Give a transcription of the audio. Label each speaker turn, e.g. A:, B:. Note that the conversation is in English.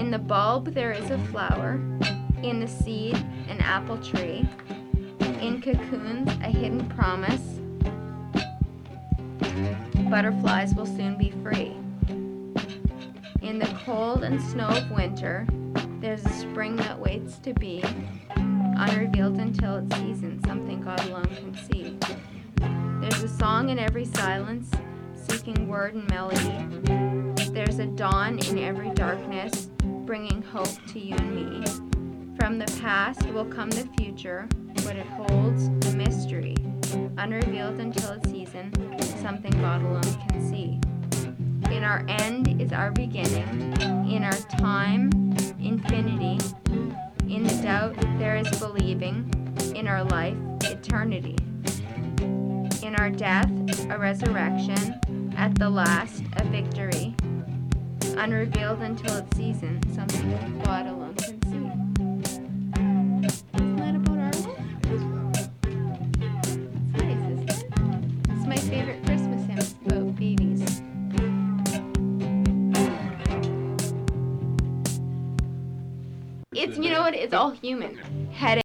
A: In the bulb there is a flower, in the seed an apple tree, in cocoons a hidden promise. Butterflies will soon be free. In the cold and snow of winter, there's a spring that waits to be, unrevealed until its season, something God alone can see. There's a song in every silence, seeking word and melody. There's a dawn in every darkness, bringing hope to you and me. From the past will come the future, what it holds, a mystery, unrevealed until its season, something God alone can see. In our end is our beginning, in our time, infinity. In the doubt there is believing, in our life, eternity. In our death, a resurrection, at the last, a victory. Unrevealed until its season, something God alone can see. Isn't that about our life? It's nice, isn't it? It's my favorite Christmas hymn. It's about babies. It's, you know what, it's all human. Headache.